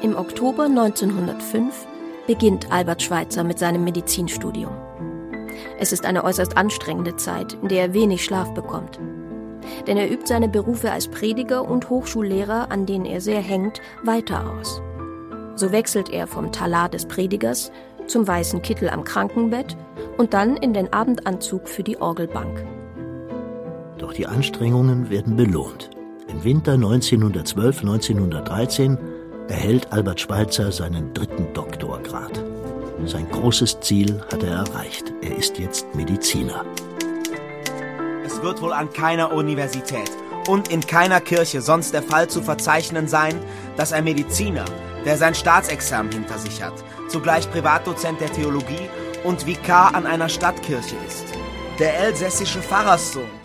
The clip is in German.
Im Oktober 1905 beginnt Albert Schweitzer mit seinem Medizinstudium. Es ist eine äußerst anstrengende Zeit, in der er wenig Schlaf bekommt. Denn er übt seine Berufe als Prediger und Hochschullehrer, an denen er sehr hängt, weiter aus. So wechselt er vom Talar des Predigers zum weißen Kittel am Krankenbett und dann in den Abendanzug für die Orgelbank. Doch die Anstrengungen werden belohnt. Im Winter 1912/1913 erhält Albert Schweitzer seinen 3. Doktorgrad. Sein großes Ziel hat er erreicht. Er ist jetzt Mediziner. Es wird wohl an keiner Universität und in keiner Kirche sonst der Fall zu verzeichnen sein, dass ein Mediziner, der sein Staatsexamen hinter sich hat, zugleich Privatdozent der Theologie und Vikar an einer Stadtkirche ist, der elsässische Pfarrerssohn,